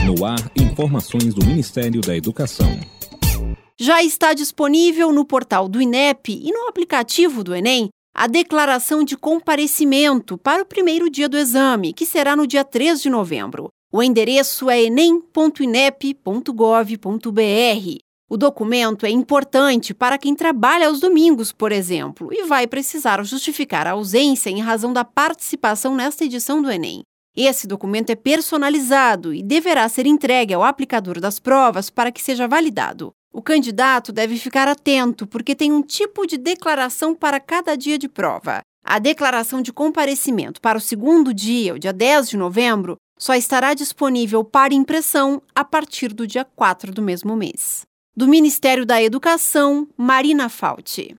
No ar, informações do Ministério da Educação. Já está disponível no portal do INEP e no aplicativo do Enem a declaração de comparecimento para o primeiro dia do exame, que será no dia 3 de novembro. O endereço é enem.inep.gov.br. O documento é importante para quem trabalha aos domingos, por exemplo, e vai precisar justificar a ausência em razão da participação nesta edição do Enem. Esse documento é personalizado e deverá ser entregue ao aplicador das provas para que seja validado. O candidato deve ficar atento, porque tem um tipo de declaração para cada dia de prova. A declaração de comparecimento para o segundo dia, o dia 10 de novembro, só estará disponível para impressão a partir do dia 4 do mesmo mês. Do Ministério da Educação, Marina Fauci.